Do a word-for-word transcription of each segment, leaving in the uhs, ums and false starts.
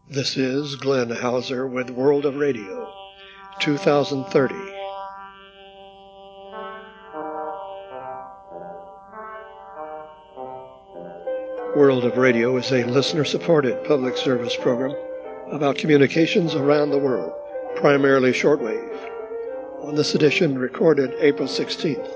This is Glenn Hauser with World of Radio, two thousand thirty. World of Radio is a listener-supported public service program about communications around the world, primarily shortwave. On this edition, recorded April sixteenth,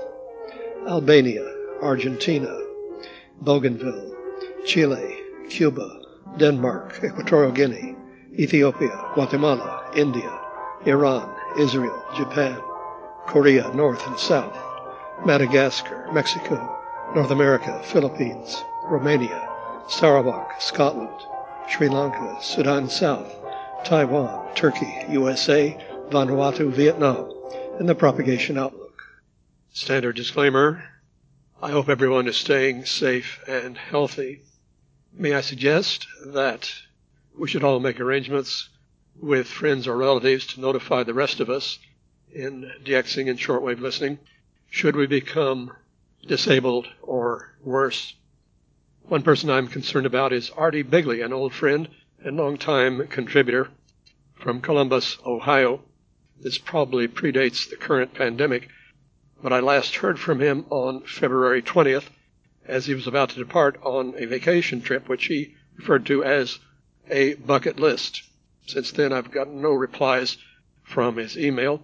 Albania, Argentina, Bougainville, Chile, Cuba, Denmark, Equatorial Guinea, Ethiopia, Guatemala, India, Iran, Israel, Japan, Korea, North and South, Madagascar, Mexico, North America, Philippines, Romania, Sarawak, Scotland, Sri Lanka, Sudan South, Taiwan, Turkey, U S A, Vanuatu, Vietnam, and the propagation outlook. Standard disclaimer. I hope everyone is staying safe and healthy. May I suggest that we should all make arrangements with friends or relatives to notify the rest of us in DXing and shortwave listening should we become disabled or worse. One person I'm concerned about is Artie Bigley, an old friend and longtime contributor from Columbus, Ohio. This probably predates the current pandemic, but I last heard from him on February twentieth as he was about to depart on a vacation trip, which he referred to as a bucket list. Since then, I've gotten no replies from his email.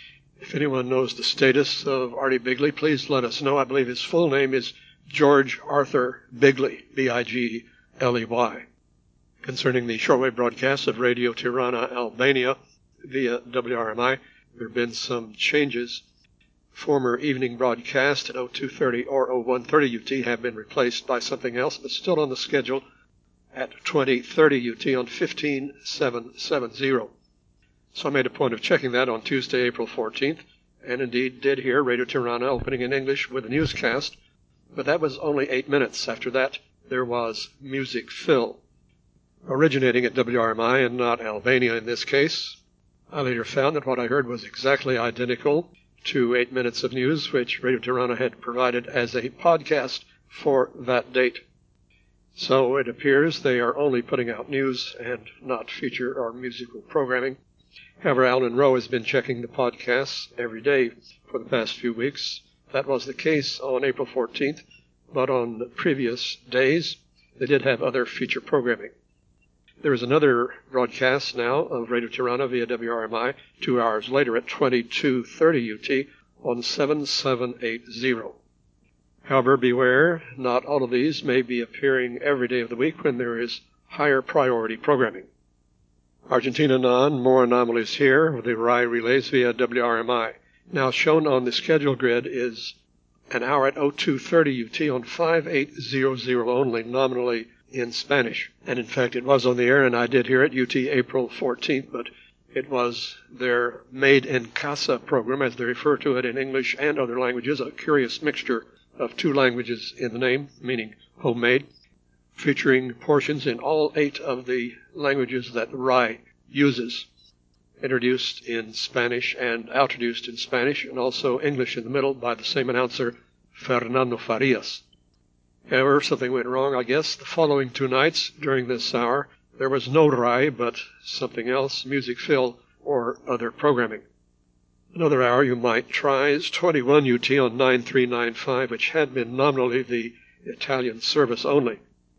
If anyone knows the status of Artie Bigley, please let us know. I believe his full name is George Arthur Bigley, B I G L E Y. Concerning the shortwave broadcast of Radio Tirana, Albania, via W R M I, there have been some changes. Former evening broadcasts at oh two thirty or oh one thirty U T have been replaced by something else, but still on the schedule at twenty thirty U T on fifteen seven seventy. So I made a point of checking that on Tuesday, April fourteenth, and indeed did hear Radio Tirana opening in English with a newscast, but that was only eight minutes. After that, there was music fill. Originating at W R M I and not Albania in this case, I later found that what I heard was exactly identical to eight minutes of news, which Radio Tirana had provided as a podcast for that date. So it appears they are only putting out news and not feature or musical programming. However, Alan Rowe has been checking the podcasts every day for the past few weeks. That was the case on April fourteenth, but on previous days, they did have other feature programming. There is another broadcast now of Radio Tirana via W R M I two hours later at twenty-two thirty U T on seven seven eighty. However, beware, not all of these may be appearing every day of the week when there is higher priority programming. Argentina non, more anomalies here with the R I relays via W R M I. Now shown on the schedule grid is an hour at oh two thirty U T on five eight hundred only, nominally in Spanish. And in fact, it was on the air, and I did hear it, U T April fourteenth, but it was their Made in Casa program, as they refer to it in English and other languages, a curious mixture of two languages in the name, meaning homemade, featuring portions in all eight of the languages that R I uses, introduced in Spanish and outroduced in Spanish, and also English in the middle by the same announcer, Fernando Farias. However, something went wrong, I guess. The following two nights during this hour, there was no R I, but something else, music fill, or other programming. Another hour you might try is twenty-one U T on nine three nine five, which had been nominally the Italian service only.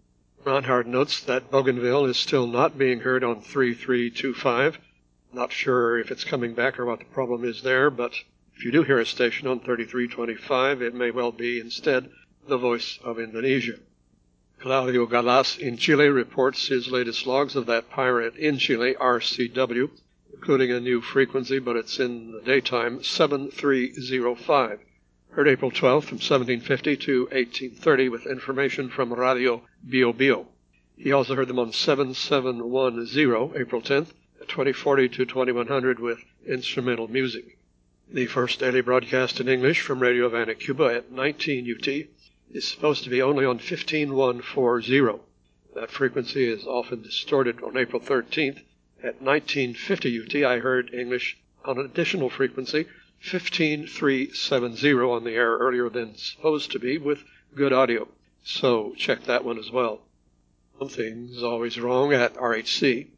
Ron Howard notes that Bougainville is still not being heard on three three two five. Not sure if it's coming back or what the problem is there, but if you do hear a station on thirty-three twenty-five, it may well be instead the Voice of Indonesia. Claudio Galas in Chile reports his latest logs of that pirate in Chile, R C W, including a new frequency, but it's in the daytime, seven three oh five. Heard April twelfth from seventeen fifty to eighteen thirty with information from Radio Bio Bio. He also heard them on seven seven ten, April tenth, at twenty forty to twenty-one hundred with instrumental music. The first daily broadcast in English from Radio Havana, Cuba at nineteen U T is supposed to be only on fifteen one forty. That frequency is often distorted on April thirteenth. At nineteen fifty U T, I heard English on an additional frequency, fifteen three seventy, on the air earlier than supposed to be, with good audio. So check that one as well. Something's always wrong at R H C.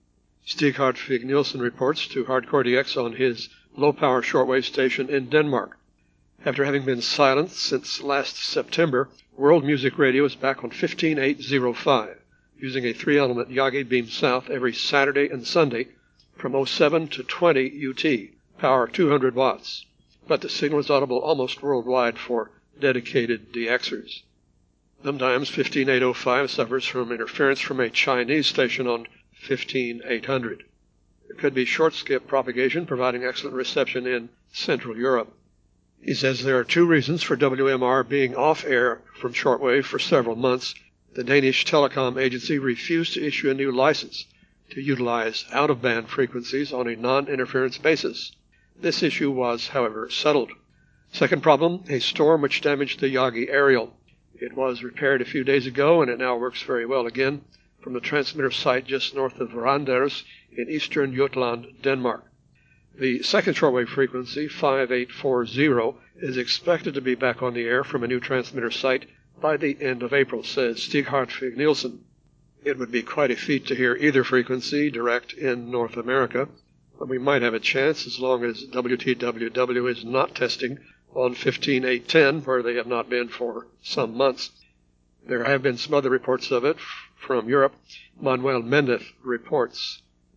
Stig Hartvig Nielsen reports to Hardcore D X on his low-power shortwave station in Denmark. After having been silent since last September, World Music Radio is back on fifteen eight oh five, using a three-element Yagi beam south every Saturday and Sunday from oh seven to twenty U T, power two hundred watts. But the signal is audible almost worldwide for dedicated D Xers. Sometimes fifteen eight oh five suffers from interference from a Chinese station on fifteen eight hundred. There could be short-skip propagation, providing excellent reception in Central Europe. He says there are two reasons for W M R being off-air from shortwave for several months. The Danish telecom agency refused to issue a new license to utilize out-of-band frequencies on a non-interference basis. This issue was, however, settled. Second problem, a storm which damaged the Yagi aerial. It was repaired a few days ago, and it now works very well again from the transmitter site just north of Randers in eastern Jutland, Denmark. The second shortwave frequency, five eight four zero, is expected to be back on the air from a new transmitter site by the end of April, says Stig Hartvig Nielsen. It would be quite a feat to hear either frequency direct in North America, but we might have a chance as long as W T W W is not testing on fifteen eight ten, where they have not been for some months. There have been some other reports of it from Europe. Manuel Mendez reports.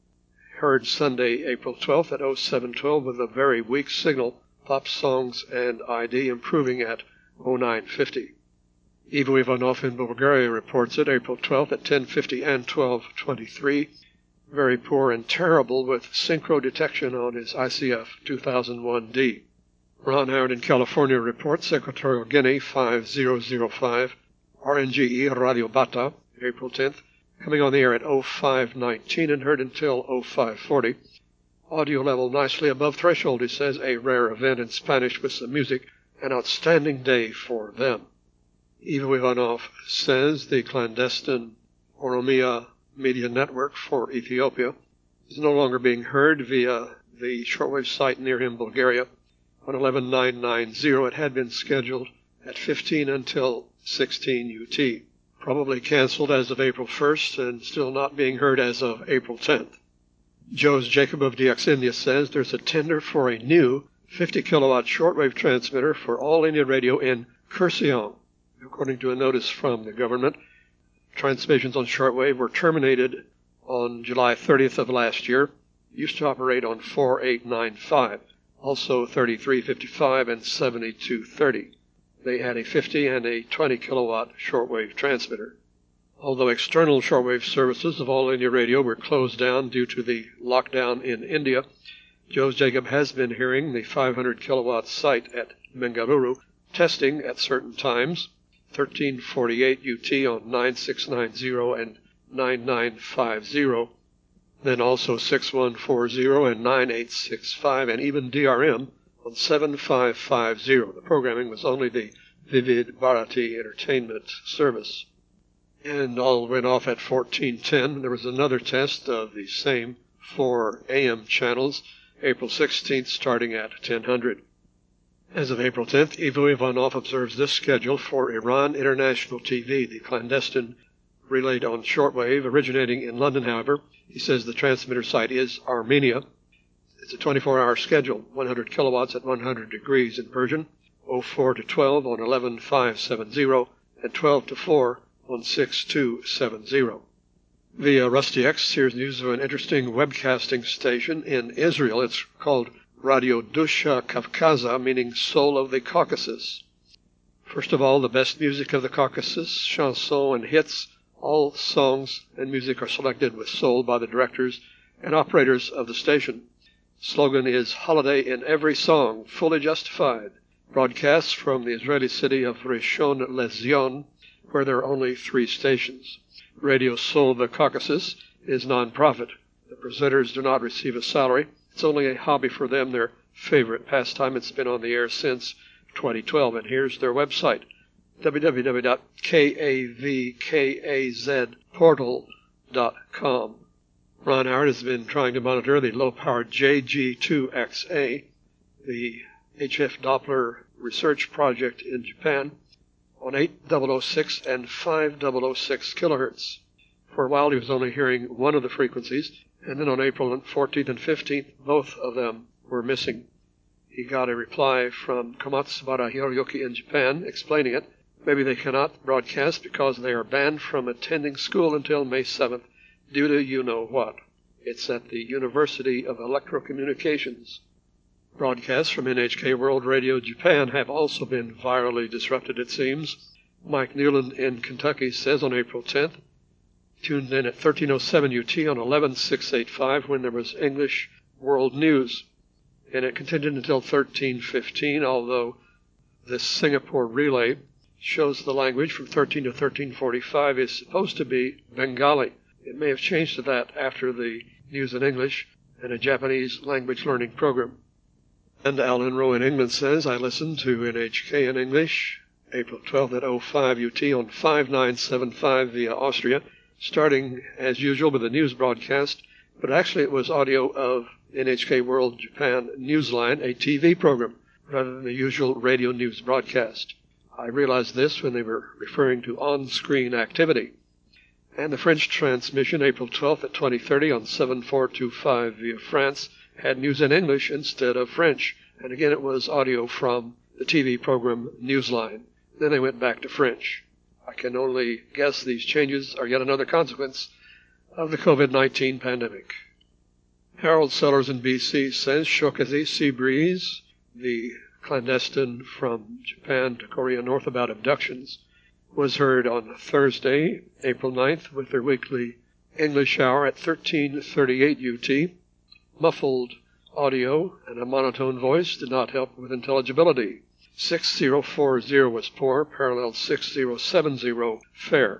Heard Sunday, April twelfth at oh seven twelve with a very weak signal, pop songs and I D improving at oh nine fifty. Ivo Ivanov in Bulgaria reports it April twelfth at ten fifty and twelve twenty-three. Very poor and terrible with synchro detection on his I C F two thousand one D. Ron Howard in California reports Equatorial Guinea five thousand five. R N G E Radio Bata, April tenth, coming on the air at oh five nineteen and heard until oh five forty. Audio level nicely above threshold, he says, a rare event in Spanish with some music, an outstanding day for them. Ivo Ivanov says the clandestine Oromia Media Network for Ethiopia is no longer being heard via the shortwave site near him, Bulgaria. On eleven nine ninety, it had been scheduled at fifteen until sixteen U T. Probably canceled as of April first and still not being heard as of April tenth. Joe's Jacob of D X India says there's a tender for a new fifty kilowatt shortwave transmitter for all India radio in Kurseong. According to a notice from the government, transmissions on shortwave were terminated on July thirtieth of last year. Used to operate on four eight nine five, also thirty-three fifty-five and seventy-two thirty. They had a fifty and a twenty kilowatt shortwave transmitter. Although external shortwave services of All India Radio were closed down due to the lockdown in India, Joe's Jacob has been hearing the five hundred kilowatt site at Bengaluru testing at certain times, thirteen forty-eight U T on nine six nine zero and nine nine five zero, then also six one four zero and nine eight six five, and even D R M on seven five five zero. The programming was only the Vivid Bharati Entertainment Service. And all went off at fourteen ten. There was another test of the same four A M channels, April sixteenth, starting at ten hundred. As of April tenth, Ivo Ivanov observes this schedule for Iran International T V, the clandestine relayed on shortwave, originating in London, however. He says the transmitter site is Armenia. It's a twenty-four hour schedule, one hundred kilowatts at one hundred degrees in Persian, oh four to twelve on eleven five seventy, and twelve to four on six two seventy. Via Rusty X, here's news of an interesting webcasting station in Israel. It's called Radio Dusha Kavkaza, meaning Soul of the Caucasus. First of all, the best music of the Caucasus, chanson and hits. All songs and music are selected with soul by the directors and operators of the station. Slogan is Holiday in Every Song, Fully Justified. Broadcasts from the Israeli city of Rishon LeZion, where there are only three stations. Radio Soul of the Caucasus is non-profit. The presenters do not receive a salary. It's only a hobby for them, their favorite pastime. It's been on the air since twenty twelve, and here's their website, w w w dot kavkaz portal dot com. Ron Howard has been trying to monitor the low-powered J G two X A, the H F Doppler research project in Japan, on eight thousand six and five thousand six kilohertz. For a while he was only hearing one of the frequencies, and then on April fourteenth and fifteenth, both of them were missing. He got a reply from Komatsubara Hiroyuki in Japan explaining it. Maybe they cannot broadcast because they are banned from attending school until May seventh due to you-know-what. It's at the University of Electrocommunications. Broadcasts from N H K World Radio Japan have also been virally disrupted, it seems. Mike Newland in Kentucky says on April tenth, tuned in at thirteen oh seven U T on eleven six eighty-five when there was English World News, and it continued until thirteen fifteen, although this Singapore relay shows the language from thirteen to thirteen forty-five is supposed to be Bengali. It may have changed to that after the news in English and a Japanese language learning program. And Alan Rowe in England says, I listened to N H K in English, April twelfth at oh five U T on five nine seven five via Austria, starting as usual with a news broadcast, but actually it was audio of N H K World Japan Newsline, a T V program, rather than the usual radio news broadcast. I realized this when they were referring to on-screen activity. And the French transmission, April twelfth at twenty thirty on seven four two five via France, had news in English instead of French, and again it was audio from the T V program Newsline. Then they went back to French. I can only guess these changes are yet another consequence of the COVID nineteen pandemic. Harold Sellers in B C says Shokazi Sea Breeze, the clandestine from Japan to Korea North about abductions, was heard on Thursday, April ninth, with their weekly English hour at thirteen thirty-eight U T. Muffled audio and a monotone voice did not help with intelligibility. six oh four oh was poor, parallel six oh seven oh fair.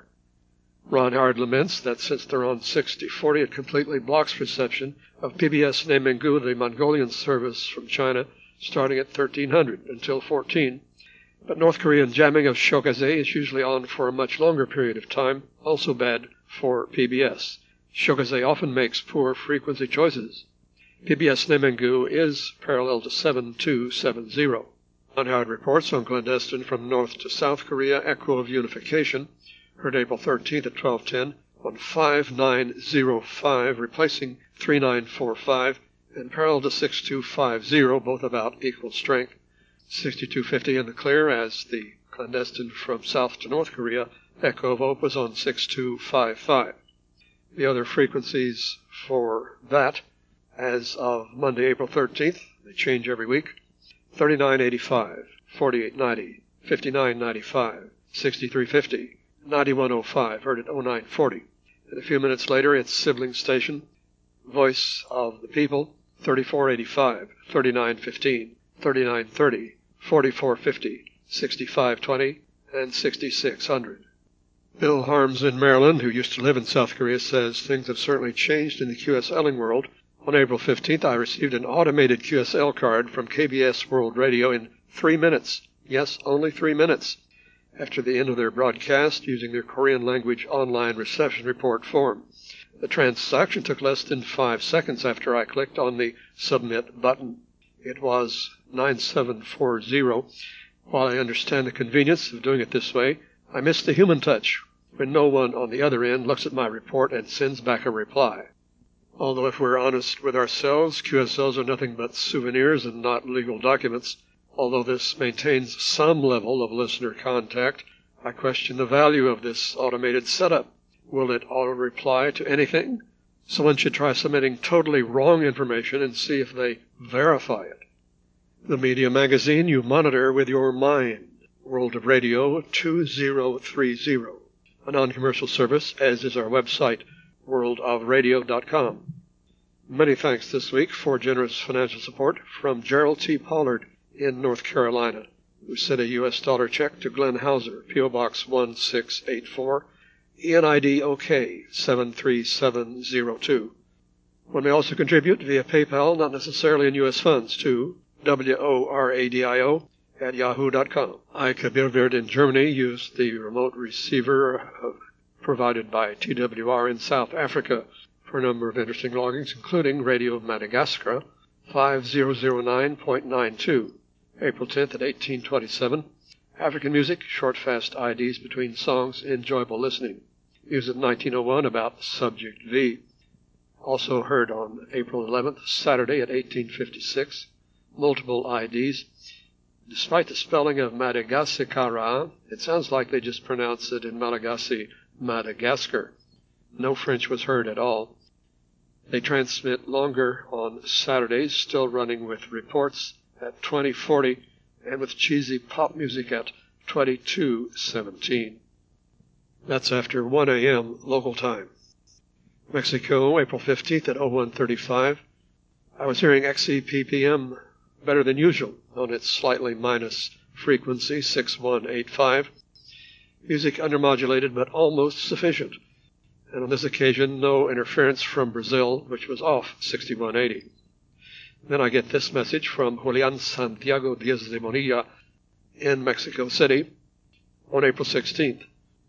Ron Howard laments that since they're on sixty forty, it completely blocks reception of P B S Nemengu, the Mongolian service from China, starting at thirteen hundred until fourteen. But North Korean jamming of Shokaze is usually on for a much longer period of time, also bad for P B S. Shokaze often makes poor frequency choices. P B S Nemengu is parallel to seven two seven oh. Ron Howard reports on clandestine from North to South Korea, Echo of Unification, heard April thirteenth at twelve ten on five nine oh five, replacing three nine four five, and parallel to six two five oh, both about equal strength. sixty-two fifty in the clear as the clandestine from South to North Korea, Echo of Hope, was on six two five five. The other frequencies for that, as of Monday, April thirteenth, they change every week, thirty-nine eighty-five, forty-eight ninety, fifty-nine ninety-five, sixty-three fifty, ninety-one oh five, heard at oh nine forty. And a few minutes later, its sibling station, Voice of the People, thirty-four eighty-five, thirty-nine fifteen, thirty-nine thirty, forty-four fifty, sixty-five twenty, and sixty-six hundred. Bill Harms in Maryland, who used to live in South Korea, says things have certainly changed in the Q S L ing world. On April fifteenth, I received an automated Q S L card from K B S World Radio in three minutes. Yes, only three minutes. After the end of their broadcast using their Korean language online reception report form. The transaction took less than five seconds after I clicked on the Submit button. It was nine seven four oh. While I understand the convenience of doing it this way, I miss the human touch when no one on the other end looks at my report and sends back a reply. Although if we're honest with ourselves, Q S Ls are nothing but souvenirs and not legal documents. Although this maintains some level of listener contact, I question the value of this automated setup. Will it auto-reply to anything? Someone should try submitting totally wrong information and see if they verify it. The media magazine you monitor with your mind. World of Radio two thousand thirty. A non-commercial service, as is our website, world of radio dot com. Many thanks this week for generous financial support from Gerald T. Pollard in North Carolina, who sent a U S dollar check to Glenn Hauser, P O Box one six eight four, E N I D O K seven three seven zero two. One may also contribute via PayPal, not necessarily in U S funds, to W O R A D I O at yahoo dot com. I, Kabir Bird in Germany, used the remote receiver uh, provided by T W R in South Africa for a number of interesting loggings, including Radio Madagascar five thousand nine point nine two, April tenth at eighteen twenty-seven. African music, short fast I Ds between songs, enjoyable listening. Used in nineteen oh one about Subject V. Also heard on April eleventh, Saturday at eighteen fifty-six. Multiple I Ds. Despite the spelling of Madagascar, it sounds like they just pronounce it in Malagasy, Madagascar. No French was heard at all. They transmit longer on Saturdays, still running with reports at twenty forty and with cheesy pop music at twenty-two seventeen. That's after one a.m. local time. Mexico, April fifteenth at oh one thirty-five. I was hearing X E P P M better than usual on its slightly minus frequency, six one eight five. Music undermodulated but almost sufficient. And on this occasion, no interference from Brazil, which was off sixty-one eighty. Then I get this message from Julian Santiago Diaz de Bonilla in Mexico City on April sixteenth.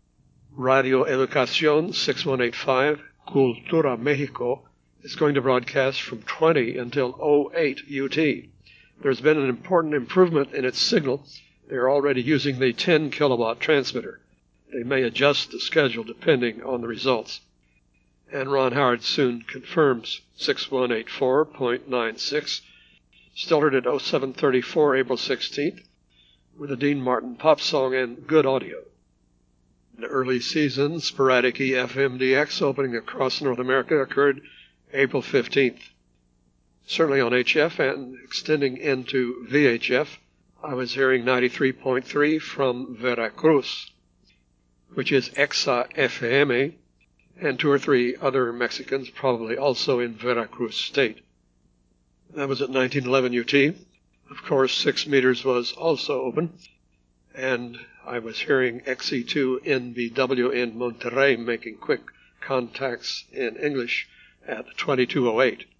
Radio Educación six one eight five, Cultura Mexico, is going to broadcast from twenty until oh eight U T. There's been an important improvement in its signal. They're already using the ten kilowatt transmitter. They may adjust the schedule depending on the results. And Ron Howard soon confirms six one eight four point nine six. Still heard at oh seven thirty-four April sixteenth with a Dean Martin pop song and good audio. The early season sporadic E F M D X opening across North America occurred April fifteenth. Certainly on H F and extending into V H F, I was hearing ninety-three point three from Veracruz, which is Exa F M, and two or three other Mexicans, probably also in Veracruz State. That was at nineteen eleven U T. Of course, six meters was also open, and I was hearing X E two N B W in Monterrey making quick contacts in English at twenty-two oh eight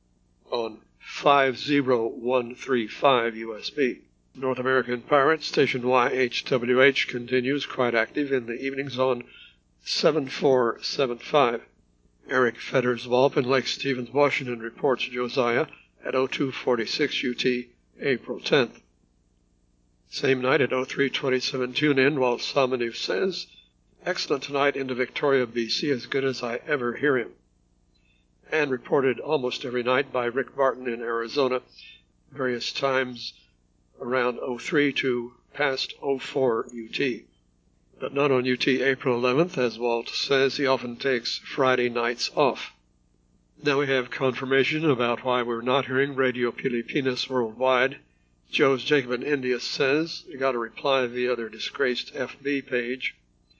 on five oh one three five U S B. North American Pirate Station Y H W H continues quite active in the evenings on seven four seven five. Eric Fedderswalp in Lake Stevens, Washington reports Josiah at oh two forty-six U T, April tenth. Same night at oh three twenty-seven tune in while Samanu says, excellent tonight into Victoria, B C, as good as I ever hear him. And reported almost every night by Rick Barton in Arizona, various times around oh three to past oh four U T. But not on U T April eleventh, as Walt says he often takes Friday nights off. Now we have confirmation about why we're not hearing Radio Pilipinas worldwide. Joe's Jacob in India says he got a reply via their disgraced F B page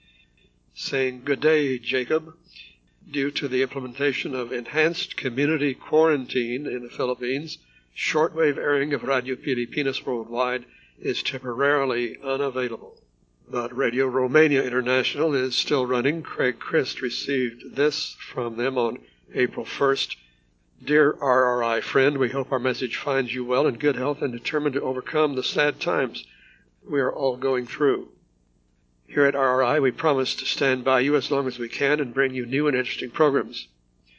saying, good day, Jacob. Due to the implementation of enhanced community quarantine in the Philippines, shortwave airing of Radio Pilipinas worldwide is temporarily unavailable. But Radio Romania International is still running. Craig Christ received this from them on April first. Dear R R I friend, we hope our message finds you well in good health and determined to overcome the sad times we are all going through. Here at R R I, we promise to stand by you as long as we can and bring you new and interesting programs.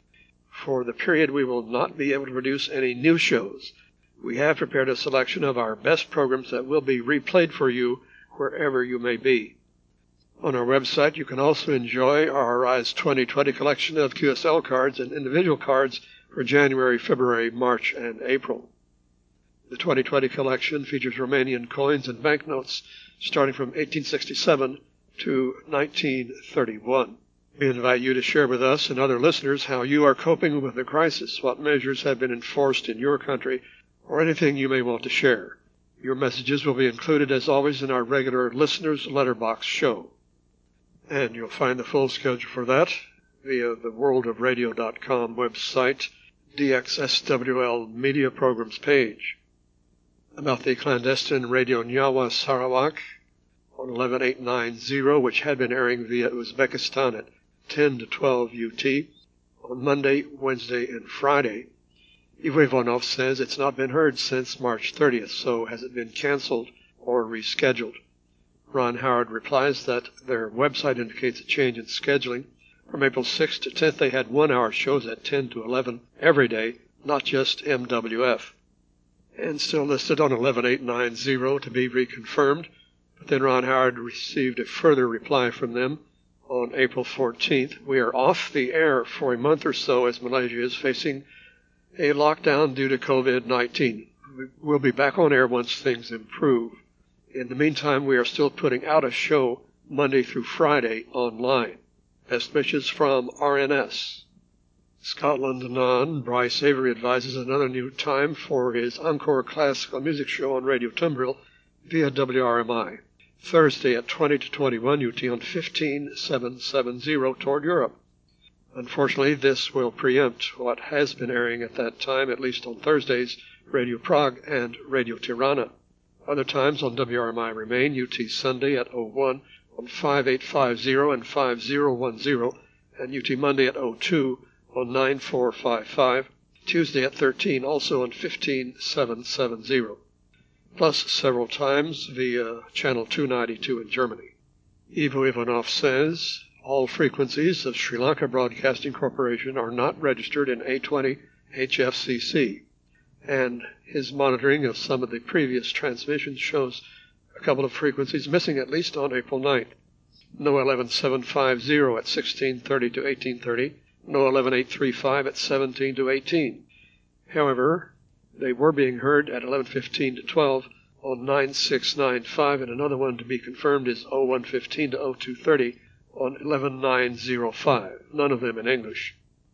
For the period we will not be able to produce any new shows, we have prepared a selection of our best programs that will be replayed for you wherever you may be. On our website, you can also enjoy R R I's twenty twenty collection of Q S L cards and individual cards for January, February, March, and April. The twenty twenty collection features Romanian coins and banknotes starting from eighteen sixty-seven to nineteen thirty-one. We invite you to share with us and other listeners how you are coping with the crisis, what measures have been enforced in your country, or anything you may want to share. Your messages will be included, as always, in our regular Listeners Letterbox show. And you'll find the full schedule for that via the world of radio dot com website, D X S W L Media Programs page. About the clandestine Radio Nyawa Sarawak on eleven eight ninety, which had been airing via Uzbekistan at ten to twelve U T on Monday, Wednesday, and Friday. Ivo Ivanov says it's not been heard since March thirtieth, so has it been canceled or rescheduled? Ron Howard replies that their website indicates a change in scheduling. From April sixth to tenth, they had one-hour shows at ten to eleven every day, not just M W F. And still listed on eleven eight ninety to be reconfirmed. But then Ron Howard received a further reply from them on April fourteenth. We are off the air for a month or so as Malaysia is facing a lockdown due to covid nineteen. We'll be back on air once things improve. In the meantime, we are still putting out a show Monday through Friday online. Best wishes from R N S. Scotland non, Bryce Avery advises another new time for his Encore Classical Music Show on Radio Tumbril via W R M I. Thursday at twenty to twenty-one U T on fifteen seven seventy toward Europe. Unfortunately, this will preempt what has been airing at that time, at least on Thursdays, Radio Prague and Radio Tirana. Other times on W R M I remain U T Sunday at oh one on five eight five zero and five zero one zero, and U T Monday at oh two on nine four five five, Tuesday at thirteen also on fifteen seven seventy, plus several times via channel two ninety-two in Germany. Ivo Ivanov says, all frequencies of Sri Lanka Broadcasting Corporation are not registered in A twenty H F C C, and his monitoring of some of the previous transmissions shows a couple of frequencies missing at least on April ninth. No eleven seven fifty at sixteen thirty to eighteen thirty, no eleven eight thirty-five at seventeen to eighteen. However, they were being heard at eleven fifteen to twelve on nine six nine five, and another one to be confirmed is oh one fifteen to oh two thirty on eleven nine oh five, none of them in English.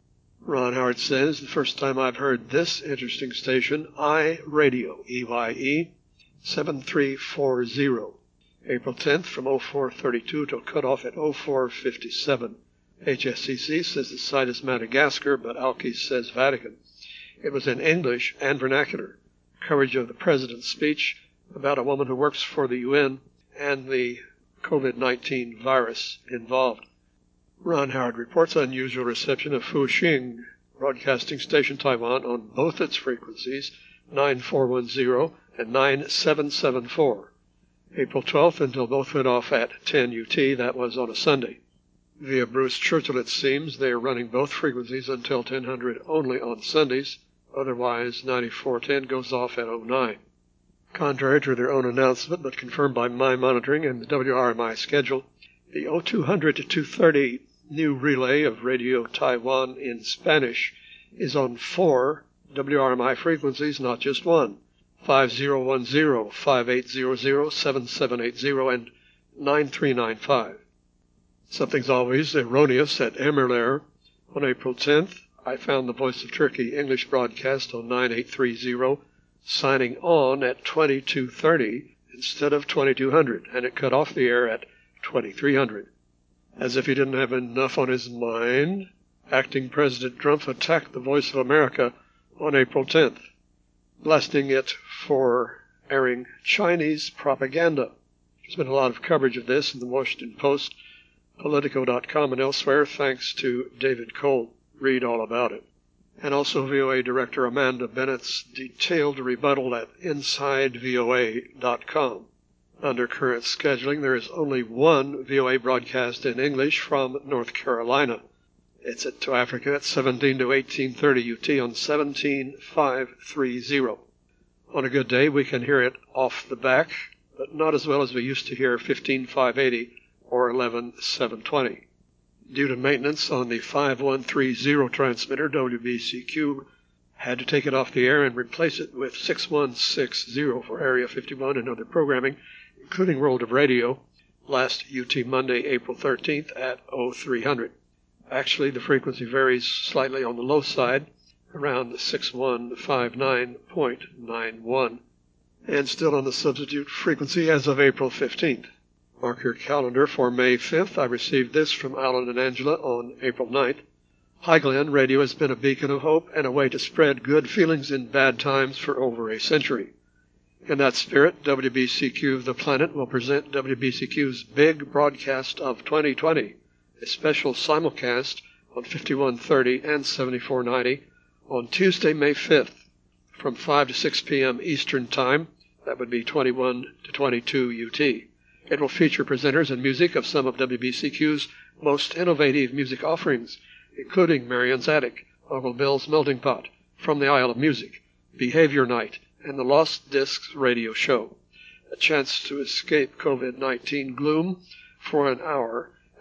Ron Howard says, the first time I've heard this interesting station, iRadio, E Y E, seven three four zero. April tenth from oh four thirty-two till cutoff at oh four fifty-seven. H S C C says the site is Madagascar, but Alki says Vatican. It was in English and vernacular. Coverage of the President's speech about a woman who works for the U N and the covid nineteen virus involved. Ron Howard reports unusual reception of Fuxing Broadcasting Station Taiwan on both its frequencies, nine four one zero and nine seven seven four. April twelfth until both went off at ten U T, that was on a Sunday. Via Bruce Churchill, it seems, they are running both frequencies until ten hundred only on Sundays. Otherwise, ninety-four ten goes off at oh nine. Contrary to their own announcement, but confirmed by my monitoring and the W R M I schedule, the oh two hundred to two thirty new relay of Radio Taiwan in Spanish is on four W R M I frequencies, not just one, five zero one zero, five eight zero zero, seven seven eight zero, and nine three nine five. Something's always erroneous at Emerlair. On April tenth, I found the Voice of Turkey English broadcast on nine eight three zero, signing on at twenty-two thirty instead of twenty-two hundred, and it cut off the air at twenty-three hundred. As if he didn't have enough on his mind, acting President Trump attacked the Voice of America on April tenth, blasting it for airing Chinese propaganda. There's been a lot of coverage of this in the Washington Post, Politico dot com, and elsewhere, thanks to David Cole. Read all about it. And also V O A Director Amanda Bennett's detailed rebuttal at inside V O A dot com. Under current scheduling, there is only one V O A broadcast in English from North Carolina. It's at to Africa at seventeen to eighteen thirty U T on seventeen five thirty. On a good day, we can hear it off the back, but not as well as we used to hear fifteen five eighty or eleven seven twenty. Due to maintenance on the five one three zero transmitter, W B C Q had to take it off the air and replace it with six one six zero for Area fifty-one and other programming, including World of Radio, last U T Monday, April thirteenth at oh three hundred. Actually, the frequency varies slightly on the low side, around six one five nine point nine one, and still on the substitute frequency as of April fifteenth. Mark your calendar for May fifth. I received this from Alan and Angela on April ninth. Hi Glenn, radio has been a beacon of hope and a way to spread good feelings in bad times for over a century. In that spirit, W B C Q The Planet will present W B C Q's Big Broadcast of twenty twenty, a special simulcast on fifty-one thirty and seventy-four ninety on Tuesday, May fifth, from five to six p.m. Eastern Time. That would be twenty-one to twenty-two U T. It will feature presenters and music of some of W B C Q's most innovative music offerings, including Marion's Attic, Uncle Bill's Melting Pot, From the Isle of Music, Behavior Night, and the Lost Discs radio show. A chance to escape covid nineteen gloom for an hour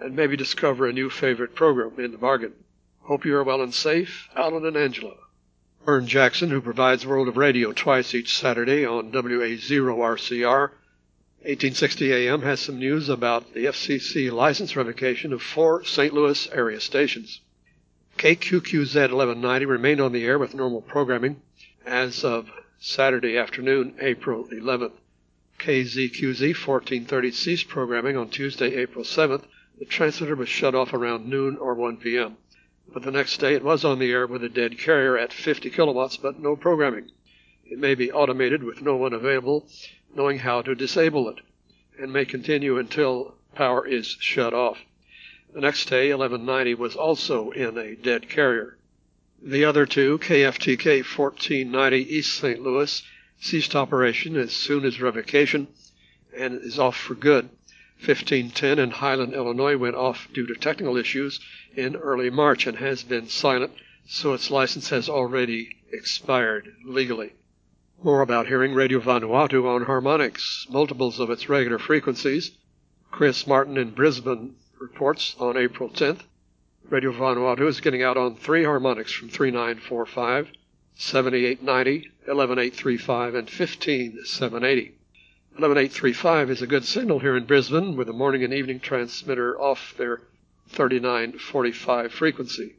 and maybe discover a new favorite program in the bargain. Hope you are well and safe, Alan and Angela. Vern Jackson, who provides World of Radio twice each Saturday on W A zero R C R, eighteen sixty A M, has some news about the F C C license revocation of four Saint Louis area stations. K Q Q Z eleven ninety remained on the air with normal programming as of Saturday afternoon, April eleventh. K Z Q Z fourteen thirty ceased programming on Tuesday, April seventh. The transmitter was shut off around noon or one P M But the next day it was on the air with a dead carrier at fifty kilowatts, but no programming. It may be automated with no one available knowing how to disable it, and may continue until power is shut off. The next day, eleven ninety was also in a dead carrier. The other two, K F T K fourteen ninety East Saint Louis, ceased operation as soon as revocation and is off for good. fifteen ten in Highland, Illinois went off due to technical issues in early March and has been silent, so its license has already expired legally. More about hearing Radio Vanuatu on harmonics, multiples of its regular frequencies. Chris Martin in Brisbane reports on April tenth. Radio Vanuatu is getting out on three harmonics from three nine four five, seventy-eight ninety, eleven eight three five, and fifteen seven eighty. eleven eight three five is a good signal here in Brisbane with the morning and evening transmitter off their thirty-nine forty-five frequency.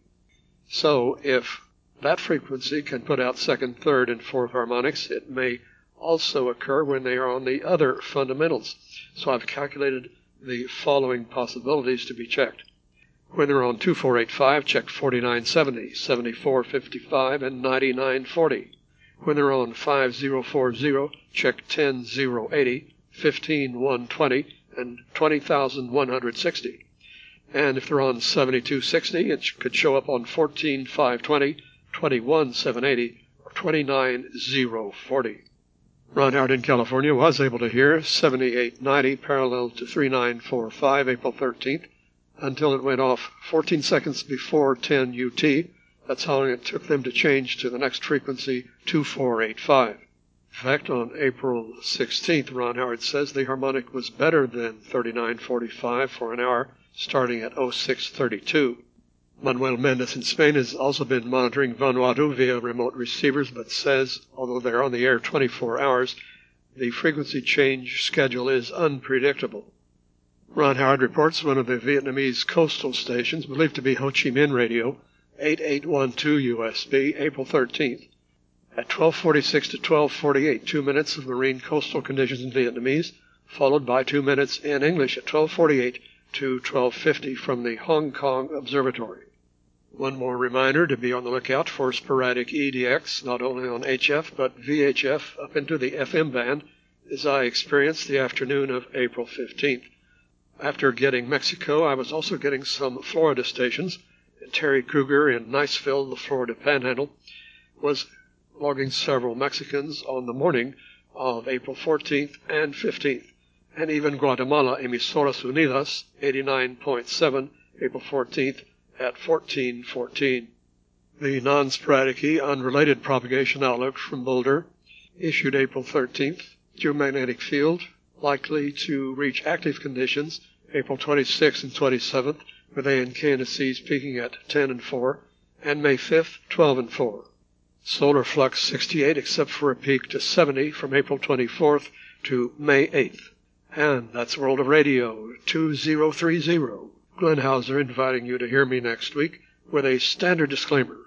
So if that frequency can put out second, third, and fourth harmonics, it may also occur when they are on the other fundamentals. So I've calculated the following possibilities to be checked. When they're on two four eight five, check forty-nine seventy, seventy-four fifty-five, and ninety-nine forty. When they're on five zero four zero, check ten zero eighty, fifteen one twenty, and twenty thousand one hundred sixty. And if they're on seventy-two sixty, it could show up on fourteen five twenty, twenty-one seven eighty, or twenty-nine zero forty. Ron Howard in California was able to hear seventy-eight ninety parallel to three nine four five April thirteenth until it went off fourteen seconds before ten U T. That's how long it took them to change to the next frequency, two four eight five. In fact, on April sixteenth, Ron Howard says the harmonic was better than thirty-nine forty-five for an hour, starting at oh six thirty-two. Manuel Mendes in Spain has also been monitoring Vanuatu via remote receivers, but says, although they're on the air twenty-four hours, the frequency change schedule is unpredictable. Ron Howard reports one of the Vietnamese coastal stations, believed to be Ho Chi Minh Radio, eighty-eight twelve U S B, April thirteenth. At twelve forty-six to twelve forty-eight, two minutes of marine coastal conditions in Vietnamese, followed by two minutes in English at twelve forty-eight to twelve fifty from the Hong Kong Observatory. One more reminder to be on the lookout for sporadic E D X, not only on H F but V H F up into the F M band, as I experienced the afternoon of April fifteenth. After getting Mexico, I was also getting some Florida stations, and Terry Kruger in Niceville, the Florida Panhandle, was logging several Mexicans on the morning of April fourteenth and fifteenth, and even Guatemala, Emisoras Unidas, eighty-nine point seven, April fourteenth at fourteen fourteen. The non-sporadic unrelated propagation outlook from Boulder, issued April thirteenth, geomagnetic field, likely to reach active conditions April twenty-sixth and twenty-seventh, with A and K indices peaking at ten and four, and May fifth, twelve and four. Solar flux sixty-eight, except for a peak to seventy from April twenty-fourth to May eighth. And that's World of Radio two thousand thirty. Glenn Hauser inviting you to hear me next week with a standard disclaimer.